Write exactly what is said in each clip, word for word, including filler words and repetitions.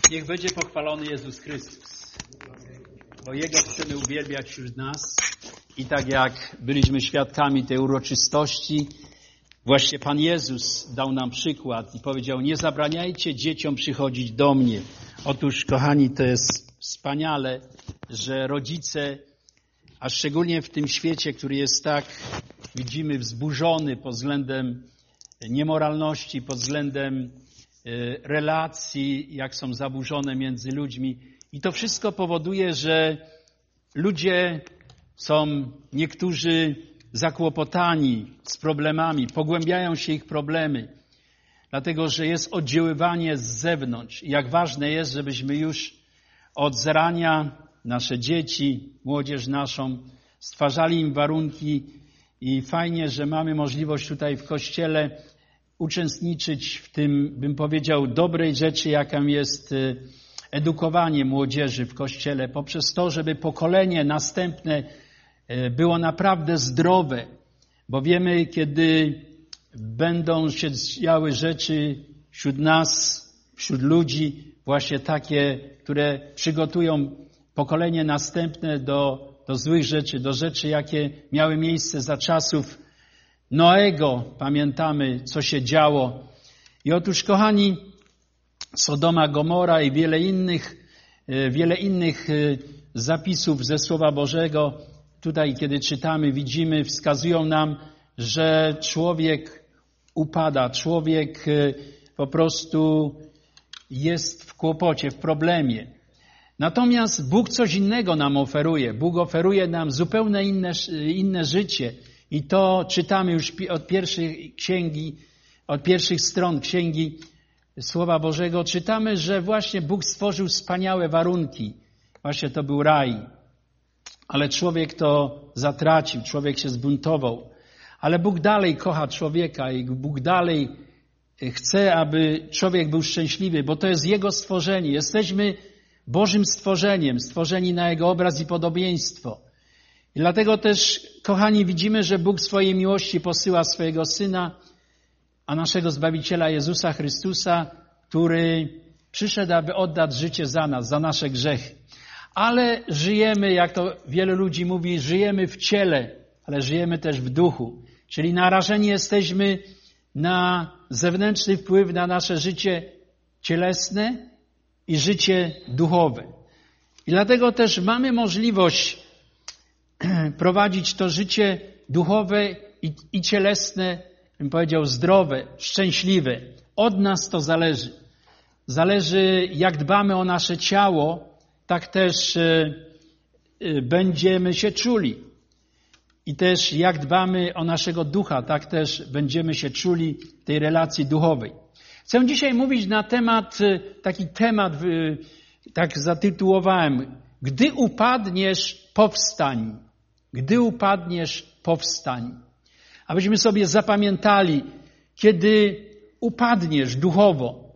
Niech będzie pochwalony Jezus Chrystus, bo Jego chcemy uwielbiać wśród nas. I tak jak byliśmy świadkami tej uroczystości, właśnie Pan Jezus dał nam przykład i powiedział: nie zabraniajcie dzieciom przychodzić do mnie. Otóż, kochani, to jest wspaniale, że rodzice, a szczególnie w tym świecie, który jest tak, widzimy, wzburzony pod względem niemoralności, pod względem relacji, jak są zaburzone między ludźmi. I to wszystko powoduje, że ludzie są niektórzy zakłopotani z problemami, pogłębiają się ich problemy, dlatego że jest oddziaływanie z zewnątrz. I jak ważne jest, żebyśmy już od zarania nasze dzieci, młodzież naszą, stwarzali im warunki i fajnie, że mamy możliwość tutaj w Kościele uczestniczyć w tym, bym powiedział, dobrej rzeczy, jaką jest edukowanie młodzieży w Kościele, poprzez to, żeby pokolenie następne było naprawdę zdrowe, bo wiemy, kiedy będą się działy rzeczy wśród nas, wśród ludzi, właśnie takie, które przygotują pokolenie następne do, do złych rzeczy, do rzeczy, jakie miały miejsce za czasów Noego. Pamiętamy, co się działo. I otóż, kochani, Sodoma, Gomora i wiele innych, wiele innych zapisów ze Słowa Bożego, tutaj kiedy czytamy, widzimy, wskazują nam, że człowiek upada, człowiek po prostu jest w kłopocie, w problemie. Natomiast Bóg coś innego nam oferuje. Bóg oferuje nam zupełnie inne, inne życie. I to czytamy już od pierwszych księgi, od pierwszych stron Księgi Słowa Bożego. Czytamy, że właśnie Bóg stworzył wspaniałe warunki. Właśnie to był raj. Ale człowiek to zatracił, człowiek się zbuntował. Ale Bóg dalej kocha człowieka i Bóg dalej chce, aby człowiek był szczęśliwy, bo to jest Jego stworzenie. Jesteśmy Bożym stworzeniem, stworzeni na Jego obraz i podobieństwo. I dlatego też, kochani, widzimy, że Bóg w swojej miłości posyła swojego Syna, a naszego Zbawiciela Jezusa Chrystusa, który przyszedł, aby oddać życie za nas, za nasze grzechy. Ale żyjemy, jak to wielu ludzi mówi, żyjemy w ciele, ale żyjemy też w duchu. Czyli narażeni jesteśmy na zewnętrzny wpływ na nasze życie cielesne i życie duchowe. I dlatego też mamy możliwość prowadzić to życie duchowe i, i cielesne, bym powiedział, zdrowe, szczęśliwe. Od nas to zależy. Zależy, jak dbamy o nasze ciało, tak też y, y, będziemy się czuli. I też jak dbamy o naszego ducha, tak też będziemy się czuli w tej relacji duchowej. Chcę dzisiaj mówić na temat, taki temat, y, tak zatytułowałem: gdy upadniesz, powstań. Gdy upadniesz, powstań. Abyśmy sobie zapamiętali, kiedy upadniesz duchowo,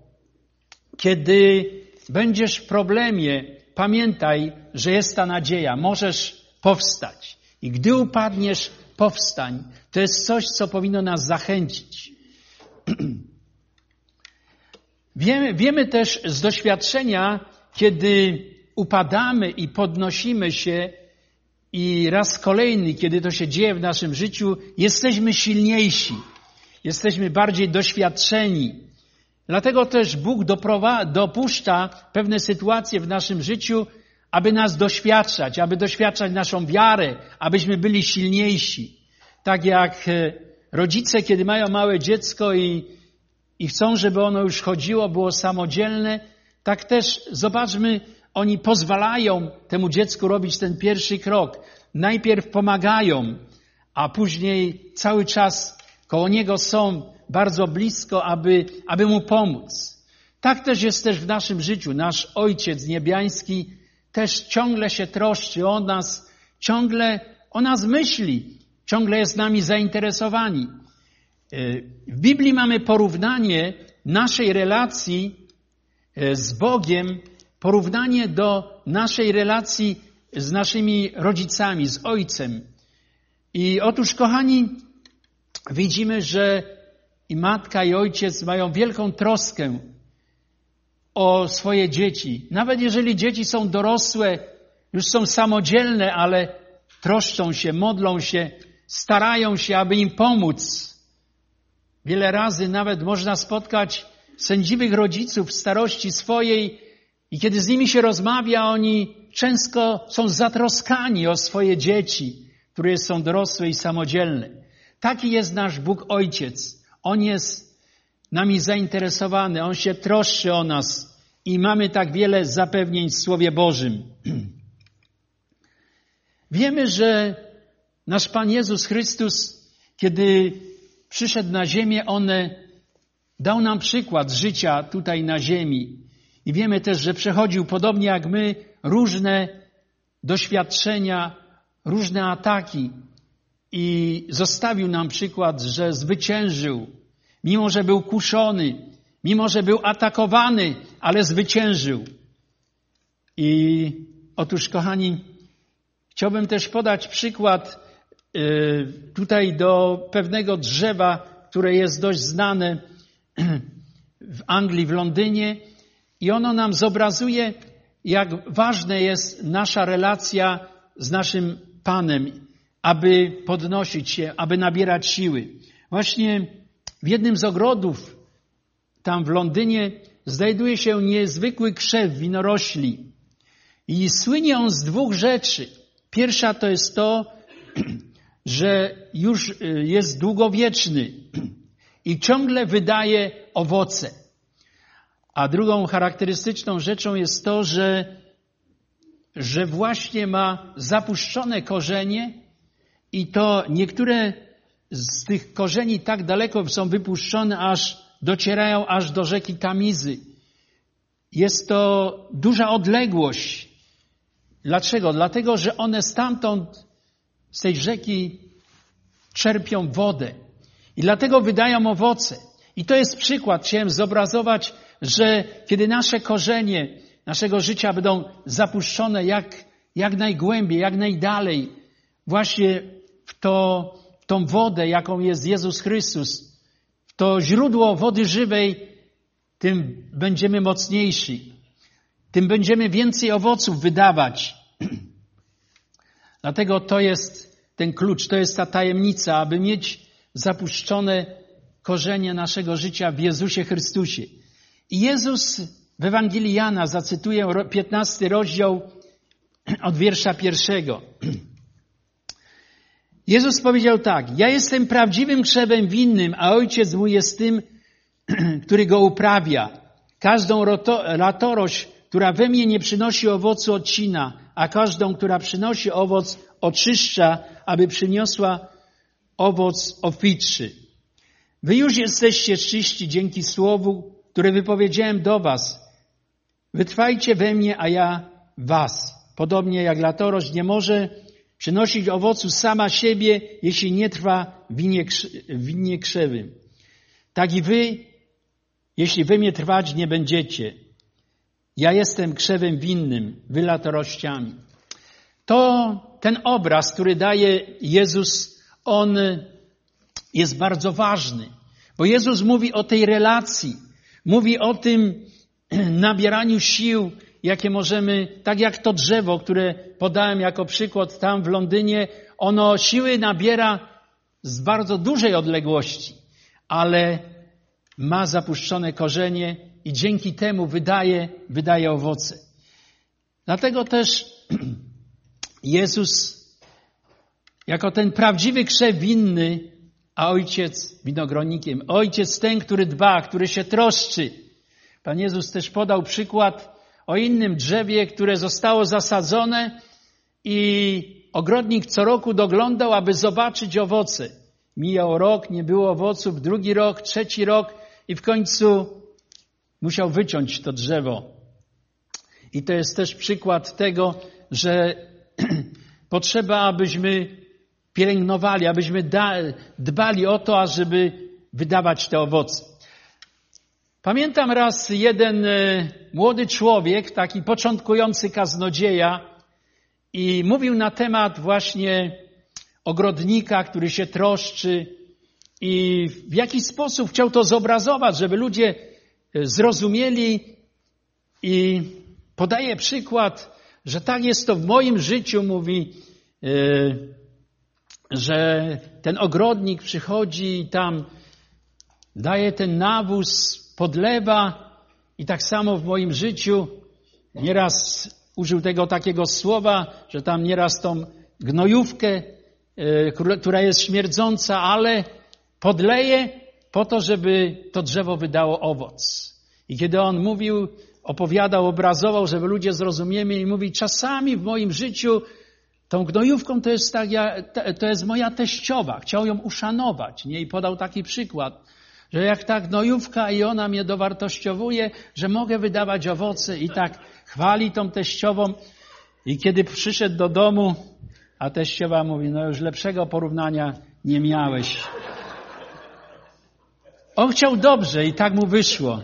kiedy będziesz w problemie, pamiętaj, że jest ta nadzieja. Możesz powstać. I gdy upadniesz, powstań. To jest coś, co powinno nas zachęcić. Wiemy, wiemy też z doświadczenia, kiedy upadamy i podnosimy się, i raz kolejny, kiedy to się dzieje w naszym życiu, jesteśmy silniejsi, jesteśmy bardziej doświadczeni. Dlatego też Bóg doprowadza, dopuszcza pewne sytuacje w naszym życiu, aby nas doświadczać, aby doświadczać naszą wiarę, abyśmy byli silniejsi. Tak jak rodzice, kiedy mają małe dziecko i, i chcą, żeby ono już chodziło, było samodzielne, tak też zobaczmy, oni pozwalają temu dziecku robić ten pierwszy krok. Najpierw pomagają, a później cały czas koło niego są bardzo blisko, aby, aby mu pomóc. Tak też jest też w naszym życiu. Nasz Ojciec Niebiański też ciągle się troszczy o nas, ciągle o nas myśli, ciągle jest nami zainteresowani. W Biblii mamy porównanie naszej relacji z Bogiem, porównanie do naszej relacji z naszymi rodzicami, z Ojcem. I otóż, kochani, widzimy, że i matka, i ojciec mają wielką troskę o swoje dzieci. Nawet jeżeli dzieci są dorosłe, już są samodzielne, ale troszczą się, modlą się, starają się, aby im pomóc. Wiele razy nawet można spotkać sędziwych rodziców w starości swojej i kiedy z nimi się rozmawia, oni często są zatroskani o swoje dzieci, które są dorosłe i samodzielne. Taki jest nasz Bóg Ojciec. On jest nami zainteresowany, On się troszczy o nas i mamy tak wiele zapewnień w Słowie Bożym. Wiemy, że nasz Pan Jezus Chrystus, kiedy przyszedł na ziemię, On dał nam przykład życia tutaj na ziemi. I wiemy też, że przechodził podobnie jak my różne doświadczenia, różne ataki i zostawił nam przykład, że zwyciężył. Mimo, że był kuszony, mimo, że był atakowany, ale zwyciężył. I otóż, kochani, chciałbym też podać przykład y, tutaj do pewnego drzewa, które jest dość znane w Anglii, w Londynie. I ono nam zobrazuje, jak ważna jest nasza relacja z naszym Panem, aby podnosić się, aby nabierać siły. Właśnie w jednym z ogrodów tam w Londynie znajduje się niezwykły krzew winorośli. I słynie on z dwóch rzeczy. Pierwsza to jest to, że już jest długowieczny i ciągle wydaje owoce. A drugą charakterystyczną rzeczą jest to, że, że właśnie ma zapuszczone korzenie i to niektóre z tych korzeni tak daleko są wypuszczone, aż docierają aż do rzeki Tamizy. Jest to duża odległość. Dlaczego? Dlatego, że one stamtąd, z tej rzeki czerpią wodę. I dlatego wydają owoce. I to jest przykład. Chciałem zobrazować, że kiedy nasze korzenie naszego życia będą zapuszczone jak, jak najgłębiej, jak najdalej, właśnie w, to, w tą wodę, jaką jest Jezus Chrystus, w to źródło wody żywej, tym będziemy mocniejsi. Tym będziemy więcej owoców wydawać. Dlatego to jest ten klucz, to jest ta tajemnica, aby mieć zapuszczone korzenie naszego życia w Jezusie Chrystusie. I Jezus w Ewangelii Jana, zacytuję piętnasty rozdział od wiersza pierwszego. Jezus powiedział tak: ja jestem prawdziwym krzewem winnym, a Ojciec mój jest tym, który go uprawia. Każdą latorość, która we mnie nie przynosi owocu, odcina, a każdą, która przynosi owoc, oczyszcza, aby przyniosła owoc obfitszy. Wy już jesteście czyści dzięki słowu, które wypowiedziałem do was. Wytrwajcie we mnie, a ja was. Podobnie jak latorość nie może przynosić owocu sama siebie, jeśli nie trwa w winie, w winie krzewym. Tak i wy, jeśli we mnie trwać nie będziecie. Ja jestem krzewem winnym, wy latorościami. To ten obraz, który daje Jezus, on jest bardzo ważny. Bo Jezus mówi o tej relacji. Mówi o tym nabieraniu sił, jakie możemy, tak jak to drzewo, które podałem jako przykład tam w Londynie, ono siły nabiera z bardzo dużej odległości, ale ma zapuszczone korzenie i dzięki temu wydaje, wydaje owoce. Dlatego też Jezus jako ten prawdziwy krzew winny, a Ojciec winogronikiem. Ojciec ten, który dba, który się troszczy. Pan Jezus też podał przykład o innym drzewie, które zostało zasadzone i ogrodnik co roku doglądał, aby zobaczyć owoce. Mijał rok, nie było owoców, drugi rok, trzeci rok i w końcu musiał wyciąć to drzewo. I to jest też przykład tego, że potrzeba, abyśmy pielęgnowali, abyśmy dbali o to, ażeby wydawać te owoce. Pamiętam raz jeden młody człowiek, taki początkujący kaznodzieja i mówił na temat właśnie ogrodnika, który się troszczy i w jaki sposób chciał to zobrazować, żeby ludzie zrozumieli, I podaje przykład, że tak jest to w moim życiu, mówi, yy, że ten ogrodnik przychodzi i tam daje ten nawóz, podlewa i tak samo w moim życiu nieraz użył tego takiego słowa, że tam nieraz tą gnojówkę, yy, która jest śmierdząca, ale podleje po to, żeby to drzewo wydało owoc. I kiedy on mówił, opowiadał, obrazował, żeby ludzie zrozumieli i mówi, czasami w moim życiu tą gnojówką to jest tak, ja, to jest moja teściowa. Chciał ją uszanować, nie? I podał taki przykład, że jak ta gnojówka i ona mnie dowartościowuje, że mogę wydawać owoce i tak chwali tą teściową. I kiedy przyszedł do domu, a teściowa mówi, no już lepszego porównania nie miałeś. On chciał dobrze i tak mu wyszło.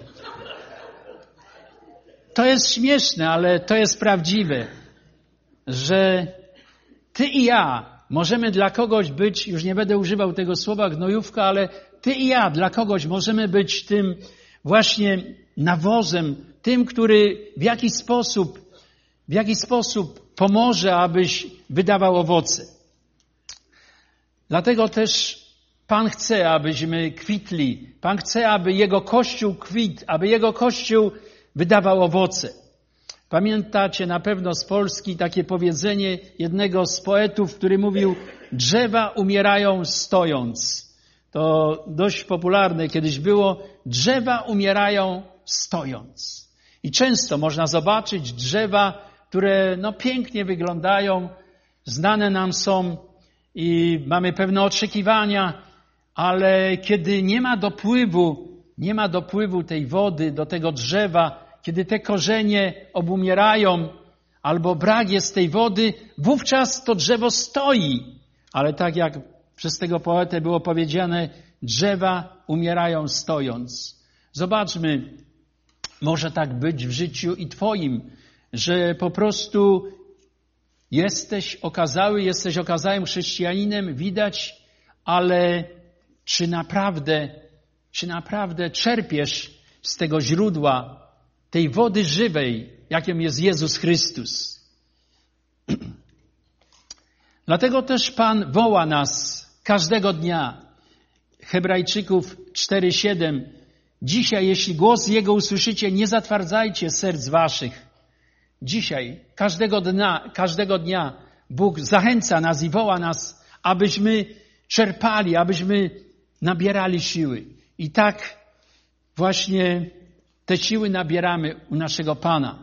To jest śmieszne, ale to jest prawdziwe, że ty i ja możemy dla kogoś być, już nie będę używał tego słowa gnojówka, ale ty i ja dla kogoś możemy być tym właśnie nawozem, tym, który w jakiś sposób, w jakiś sposób pomoże, abyś wydawał owoce. Dlatego też Pan chce, abyśmy kwitli. Pan chce, aby Jego Kościół kwitł, aby Jego Kościół wydawał owoce. Pamiętacie na pewno z Polski takie powiedzenie jednego z poetów, który mówił, drzewa umierają stojąc. To dość popularne kiedyś było, drzewa umierają stojąc. I często można zobaczyć drzewa, które no pięknie wyglądają, znane nam są i mamy pewne oczekiwania, ale kiedy nie ma dopływu, nie ma dopływu tej wody do tego drzewa, kiedy te korzenie obumierają albo brak jest tej wody, wówczas to drzewo stoi. Ale tak jak przez tego poetę było powiedziane, drzewa umierają stojąc. Zobaczmy, może tak być w życiu i Twoim, że po prostu jesteś okazały, jesteś okazałym chrześcijaninem, widać, ale czy naprawdę, czy naprawdę czerpiesz z tego źródła, tej wody żywej, jaką jest Jezus Chrystus. Dlatego też Pan woła nas każdego dnia. Hebrajczyków cztery siedem. Dzisiaj, jeśli głos Jego usłyszycie, nie zatwardzajcie serc waszych. Dzisiaj, każdego dnia, każdego dnia Bóg zachęca nas i woła nas, abyśmy czerpali, abyśmy nabierali siły. I tak właśnie te siły nabieramy u naszego Pana.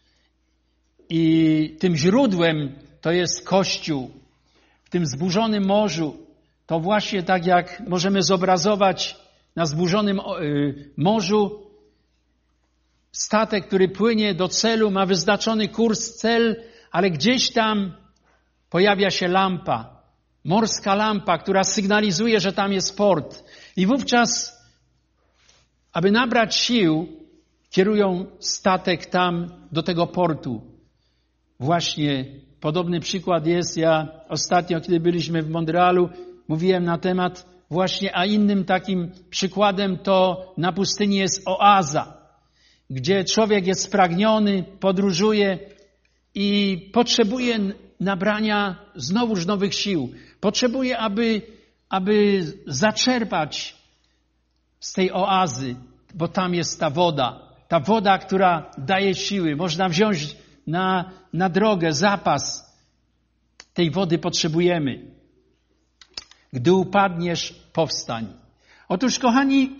I tym źródłem to jest Kościół. W tym zburzonym morzu to właśnie tak jak możemy zobrazować na zburzonym morzu statek, który płynie do celu, ma wyznaczony kurs, cel, ale gdzieś tam pojawia się lampa, morska lampa, która sygnalizuje, że tam jest port. I wówczas, aby nabrać sił, kierują statek tam do tego portu. Właśnie podobny przykład jest, ja ostatnio, kiedy byliśmy w Montrealu, mówiłem na temat właśnie, a innym takim przykładem to na pustyni jest oaza, gdzie człowiek jest spragniony, podróżuje i potrzebuje nabrania znowuż nowych sił. Potrzebuje, aby, aby zaczerpać z tej oazy, bo tam jest ta woda. Ta woda, która daje siły. Można wziąć na, na drogę zapas. Tej wody potrzebujemy. Gdy upadniesz, powstań. Otóż, kochani,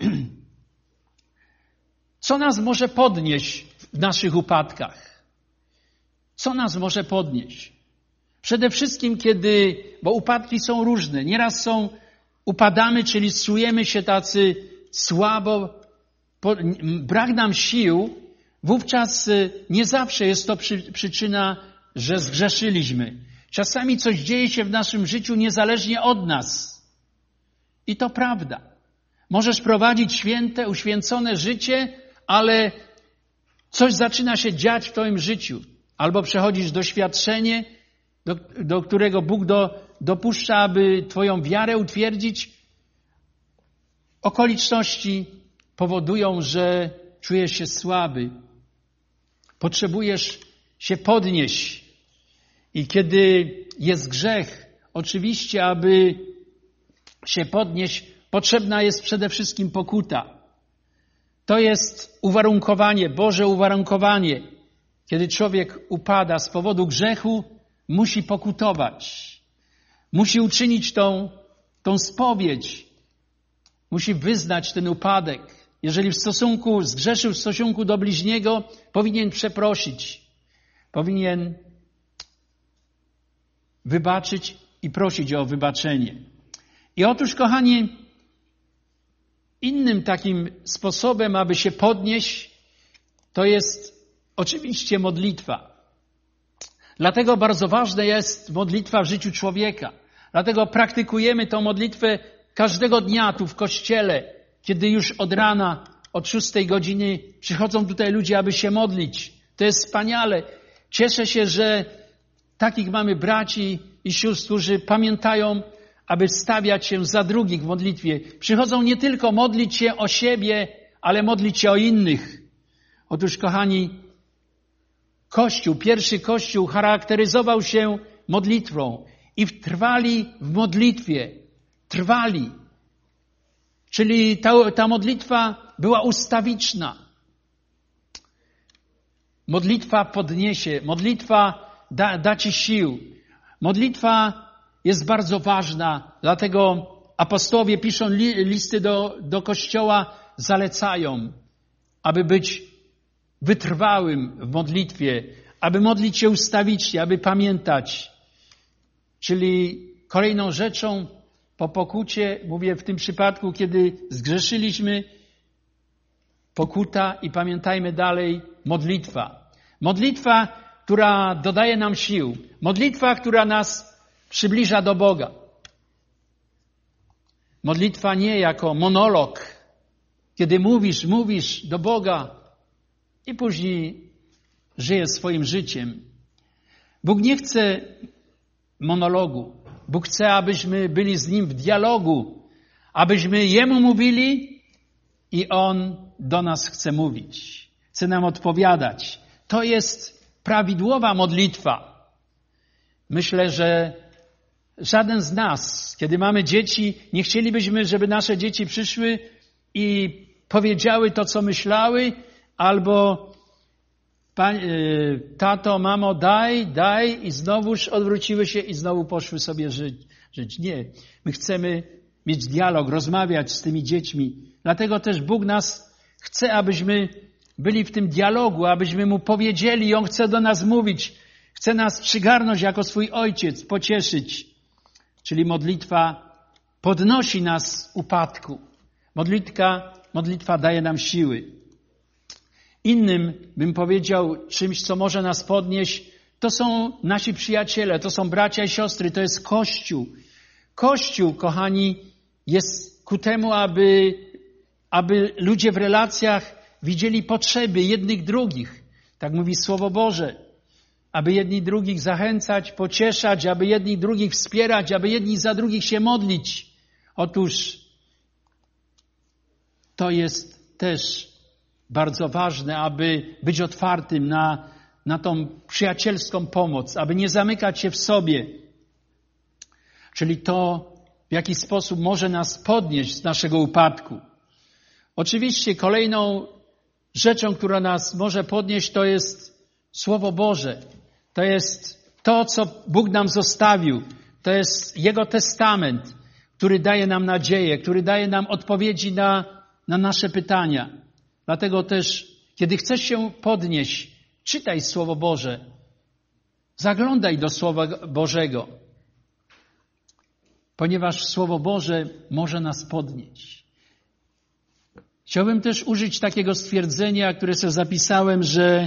co nas może podnieść w naszych upadkach? Co nas może podnieść? Przede wszystkim, kiedy, bo upadki są różne. Nieraz są, upadamy, czyli czujemy się tacy słabo, brak nam sił, wówczas nie zawsze jest to przy, przyczyna, że zgrzeszyliśmy. Czasami coś dzieje się w naszym życiu niezależnie od nas. I to prawda. Możesz prowadzić święte, uświęcone życie, ale coś zaczyna się dziać w twoim życiu. Albo przechodzisz doświadczenie, do, do którego Bóg do, dopuszcza, aby twoją wiarę utwierdzić. Okoliczności powodują, że czujesz się słaby. Potrzebujesz się podnieść. I kiedy jest grzech, oczywiście, aby się podnieść, potrzebna jest przede wszystkim pokuta. To jest uwarunkowanie, Boże uwarunkowanie. Kiedy człowiek upada z powodu grzechu, musi pokutować. Musi uczynić tą, tą spowiedź. Musi wyznać ten upadek. Jeżeli w stosunku, zgrzeszył w stosunku do bliźniego, powinien przeprosić. Powinien wybaczyć i prosić o wybaczenie. I otóż, kochani, innym takim sposobem, aby się podnieść, to jest oczywiście modlitwa. Dlatego bardzo ważna jest modlitwa w życiu człowieka. Dlatego praktykujemy tę modlitwę każdego dnia tu w kościele, kiedy już od rana, od szóstej godziny przychodzą tutaj ludzie, aby się modlić. To jest wspaniale. Cieszę się, że takich mamy braci i sióstr, którzy pamiętają, aby stawiać się za drugich w modlitwie. Przychodzą nie tylko modlić się o siebie, ale modlić się o innych. Otóż, kochani, Kościół, pierwszy Kościół charakteryzował się modlitwą i trwali w modlitwie. Trwali. Czyli ta, ta modlitwa była ustawiczna. Modlitwa podniesie, modlitwa da, da ci sił. Modlitwa jest bardzo ważna, dlatego apostołowie piszą li, listy do, do Kościoła, zalecają, aby być wytrwałym w modlitwie, aby modlić się ustawicznie, aby pamiętać. Czyli kolejną rzeczą po pokucie, mówię w tym przypadku, kiedy zgrzeszyliśmy, pokuta i pamiętajmy dalej, modlitwa. Modlitwa, która dodaje nam sił. Modlitwa, która nas przybliża do Boga. Modlitwa nie jako monolog, kiedy mówisz, mówisz do Boga i później żyjesz swoim życiem. Bóg nie chce monologu. Bóg chce, abyśmy byli z Nim w dialogu, abyśmy Jemu mówili i On do nas chce mówić. Chce nam odpowiadać. To jest prawidłowa modlitwa. Myślę, że żaden z nas, kiedy mamy dzieci, nie chcielibyśmy, żeby nasze dzieci przyszły i powiedziały to, co myślały, albo tato, mamo, daj, daj i znowuż odwróciły się i znowu poszły sobie żyć. żyć. Nie. My chcemy mieć dialog, rozmawiać z tymi dziećmi. Dlatego też Bóg nas chce, abyśmy byli w tym dialogu, abyśmy Mu powiedzieli i On chce do nas mówić. Chce nas przygarnąć jako swój Ojciec, pocieszyć. Czyli modlitwa podnosi nas z upadku. Modlitwa, modlitwa daje nam siły. Innym, bym powiedział, czymś, co może nas podnieść, to są nasi przyjaciele, to są bracia i siostry, to jest Kościół. Kościół, kochani, jest ku temu, aby, aby ludzie w relacjach widzieli potrzeby jednych drugich. Tak mówi Słowo Boże. Aby jedni drugich zachęcać, pocieszać, aby jedni drugich wspierać, aby jedni za drugich się modlić. Otóż to jest też bardzo ważne, aby być otwartym na, na tą przyjacielską pomoc, aby nie zamykać się w sobie. Czyli to, w jaki sposób może nas podnieść z naszego upadku. Oczywiście kolejną rzeczą, która nas może podnieść, to jest Słowo Boże. To jest to, co Bóg nam zostawił. To jest Jego testament, który daje nam nadzieję, który daje nam odpowiedzi na, na nasze pytania. Dlatego też, kiedy chcesz się podnieść, czytaj Słowo Boże. Zaglądaj do Słowa Bożego. Ponieważ Słowo Boże może nas podnieść. Chciałbym też użyć takiego stwierdzenia, które sobie zapisałem, że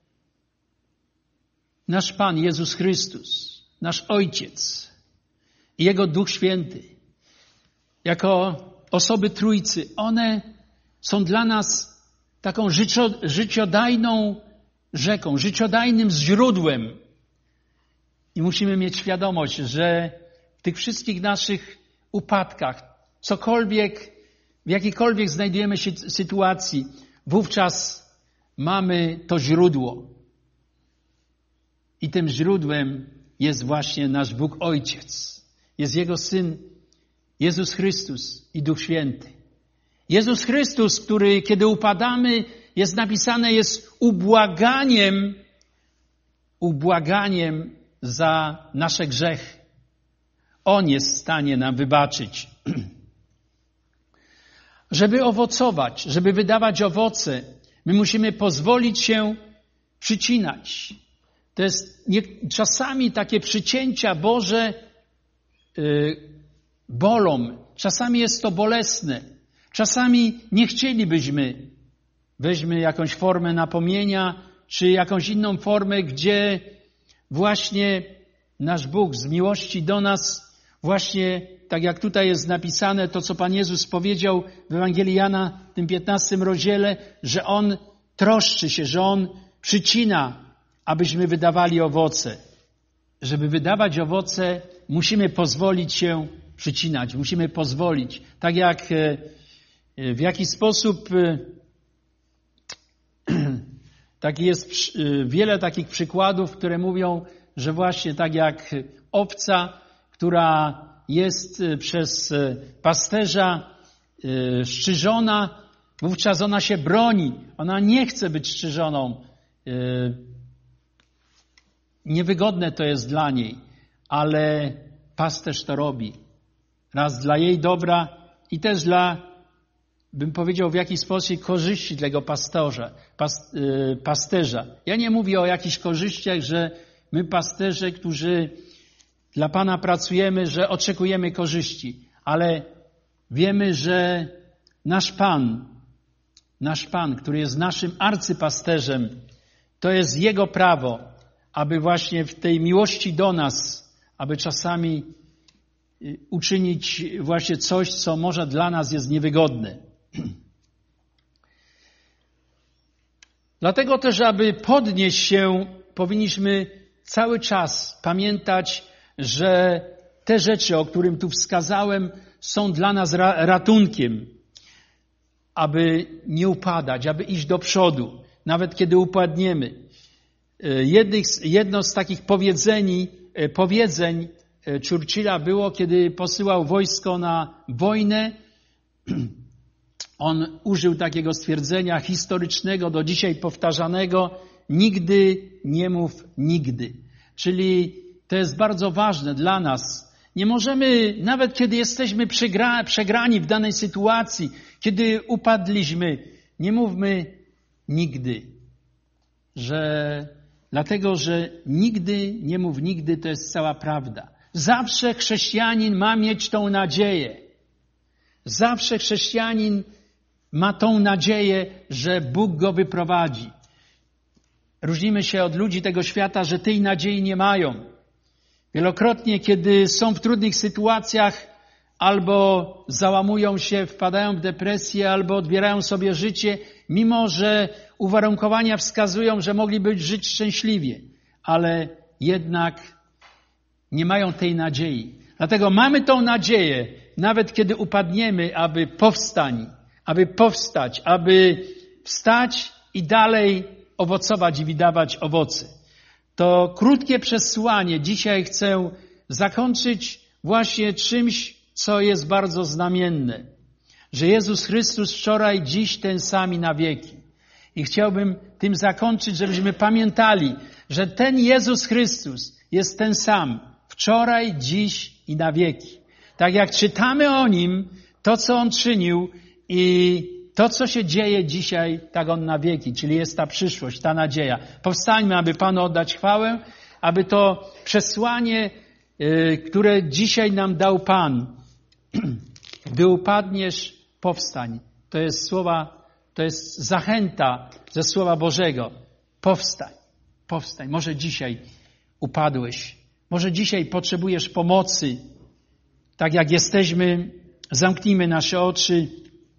nasz Pan Jezus Chrystus, nasz Ojciec i Jego Duch Święty, jako osoby Trójcy, one są dla nas taką życio, życiodajną rzeką, życiodajnym źródłem. I musimy mieć świadomość, że w tych wszystkich naszych upadkach, cokolwiek, w jakiejkolwiek znajdujemy się sytuacji, wówczas mamy to źródło. I tym źródłem jest właśnie nasz Bóg Ojciec. Jest Jego Syn Jezus Chrystus i Duch Święty. Jezus Chrystus, który kiedy upadamy, jest napisane, jest ubłaganiem, ubłaganiem za nasze grzechy. On jest w stanie nam wybaczyć. Żeby owocować, żeby wydawać owoce, my musimy pozwolić się przycinać. To jest nie, czasami takie przycięcia Boże yy, bolą. Czasami jest to bolesne. Czasami nie chcielibyśmy. Weźmy jakąś formę napomnienia, czy jakąś inną formę, gdzie właśnie nasz Bóg z miłości do nas, właśnie tak jak tutaj jest napisane, to co Pan Jezus powiedział w Ewangelii Jana w tym piętnastym rozdziale, że On troszczy się, że On przycina, abyśmy wydawali owoce. Żeby wydawać owoce, musimy pozwolić się przycinać, musimy pozwolić. Tak jak w jaki sposób, tak jest wiele takich przykładów, które mówią, że właśnie tak jak owca, która jest przez pasterza strzyżona, wówczas ona się broni. Ona nie chce być strzyżoną. Niewygodne to jest dla niej, ale pasterz to robi. Raz dla jej dobra i też dla, bym powiedział, w jakiś sposób korzyści dla tego pastorza, pas, yy, pasterza. Ja nie mówię o jakichś korzyściach, że my pasterze, którzy dla Pana pracujemy, że oczekujemy korzyści, ale wiemy, że nasz Pan, nasz Pan, który jest naszym arcypasterzem, to jest Jego prawo, aby właśnie w tej miłości do nas, aby czasami uczynić właśnie coś, co może dla nas jest niewygodne. Dlatego też, aby podnieść się, powinniśmy cały czas pamiętać, że te rzeczy, o którym tu wskazałem, są dla nas ratunkiem, aby nie upadać, aby iść do przodu, nawet kiedy upadniemy. Jedno z takich powiedzeń, powiedzeń Churchilla było, kiedy posyłał wojsko na wojnę. On użył takiego stwierdzenia historycznego, do dzisiaj powtarzanego: nigdy nie mów nigdy. Czyli to jest bardzo ważne dla nas. Nie możemy, nawet kiedy jesteśmy przegra, przegrani w danej sytuacji, kiedy upadliśmy, nie mówmy nigdy. Że, dlatego, że nigdy nie mów nigdy, to jest cała prawda. Zawsze chrześcijanin ma mieć tą nadzieję. Zawsze chrześcijanin ma tą nadzieję, że Bóg go wyprowadzi. Różnimy się od ludzi tego świata, że tej nadziei nie mają. Wielokrotnie, kiedy są w trudnych sytuacjach, albo załamują się, wpadają w depresję, albo odbierają sobie życie, mimo że uwarunkowania wskazują, że mogliby żyć szczęśliwie, ale jednak nie mają tej nadziei. Dlatego mamy tą nadzieję, nawet kiedy upadniemy, aby powstań, aby powstać, aby wstać i dalej owocować i wydawać owoce. To krótkie przesłanie dzisiaj chcę zakończyć właśnie czymś, co jest bardzo znamienne. Że Jezus Chrystus wczoraj, dziś ten sam i na wieki. I chciałbym tym zakończyć, żebyśmy pamiętali, że ten Jezus Chrystus jest ten sam. Wczoraj, dziś i na wieki. Tak jak czytamy o Nim, to co On czynił i to co się dzieje dzisiaj, tak On na wieki. Czyli jest ta przyszłość, ta nadzieja. Powstańmy, aby Panu oddać chwałę, aby to przesłanie, które dzisiaj nam dał Pan, gdy upadniesz, powstań. To jest słowa, to jest zachęta ze Słowa Bożego. Powstań, powstań. Może dzisiaj upadłeś. Może dzisiaj potrzebujesz pomocy. Tak jak jesteśmy, zamknijmy nasze oczy.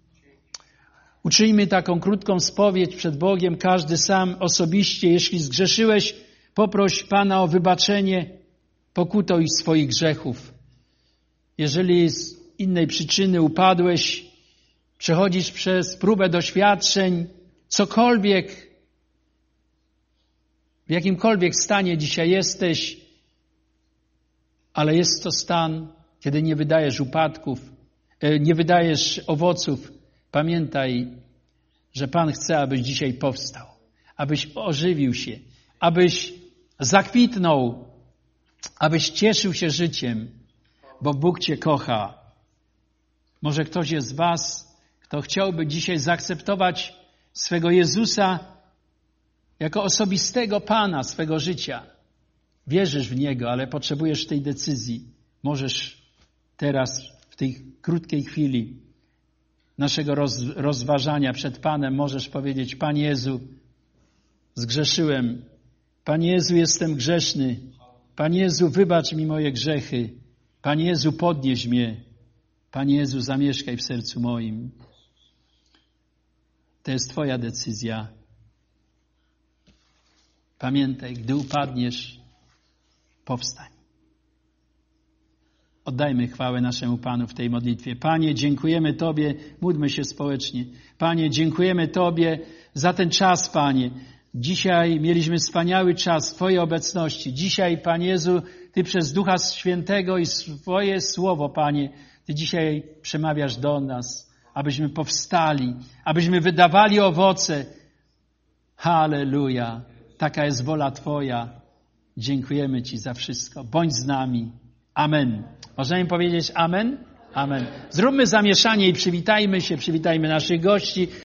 Uczyjmy taką krótką spowiedź przed Bogiem, każdy sam osobiście. Jeśli zgrzeszyłeś, poproś Pana o wybaczenie, pokutą i swoich grzechów. Jeżeli z innej przyczyny upadłeś, przechodzisz przez próbę doświadczeń, cokolwiek w jakimkolwiek stanie dzisiaj jesteś, ale jest to stan, kiedy nie wydajesz upadków, nie wydajesz owoców. Pamiętaj, że Pan chce, abyś dzisiaj powstał, abyś ożywił się, abyś zakwitnął, abyś cieszył się życiem, bo Bóg Cię kocha. Może ktoś jest z was, kto chciałby dzisiaj zaakceptować swego Jezusa jako osobistego Pana swego życia. Wierzysz w Niego, ale potrzebujesz tej decyzji. Możesz teraz, w tej krótkiej chwili naszego roz, rozważania przed Panem, możesz powiedzieć: Panie Jezu, zgrzeszyłem. Panie Jezu, jestem grzeszny. Panie Jezu, wybacz mi moje grzechy. Panie Jezu, podnieś mnie. Panie Jezu, zamieszkaj w sercu moim. To jest Twoja decyzja. Pamiętaj, gdy upadniesz, powstań. Oddajmy chwałę naszemu Panu w tej modlitwie. Panie, dziękujemy Tobie, módlmy się społecznie. Panie, dziękujemy Tobie za ten czas, Panie. Dzisiaj mieliśmy wspaniały czas w Twojej obecności. Dzisiaj, Panie Jezu, Ty przez Ducha Świętego i swoje Słowo, Panie, Ty dzisiaj przemawiasz do nas, abyśmy powstali, abyśmy wydawali owoce. Halleluja! Taka jest wola Twoja. Dziękujemy Ci za wszystko. Bądź z nami. Amen. Możemy powiedzieć amen? Amen. Zróbmy zamieszanie i przywitajmy się, przywitajmy naszych gości.